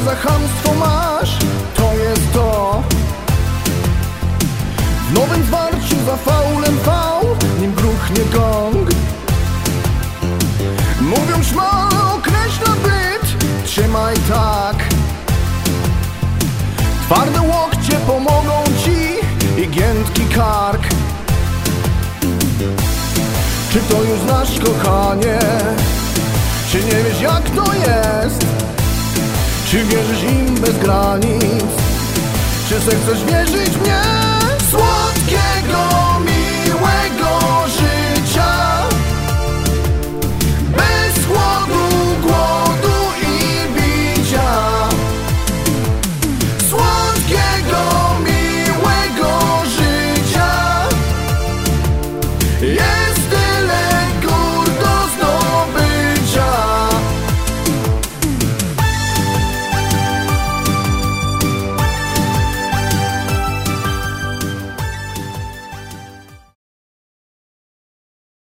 za chamstwo masz, to jest to. W nowym zwarciu za faulem fał, nim gruchnie gong. Mówią, szmal określa byt, trzymaj tak. Twarde łokcie pomogą ci i giętki kark. Czy to już znasz, kochanie? Czy nie wiesz, jak to jest? Czy wierzysz im bez granic? Czy se chcesz wierzyć w mnie? Słodkiego, miłego życia, bez chłodu, głodu i bicia. Słodkiego, miłego życia.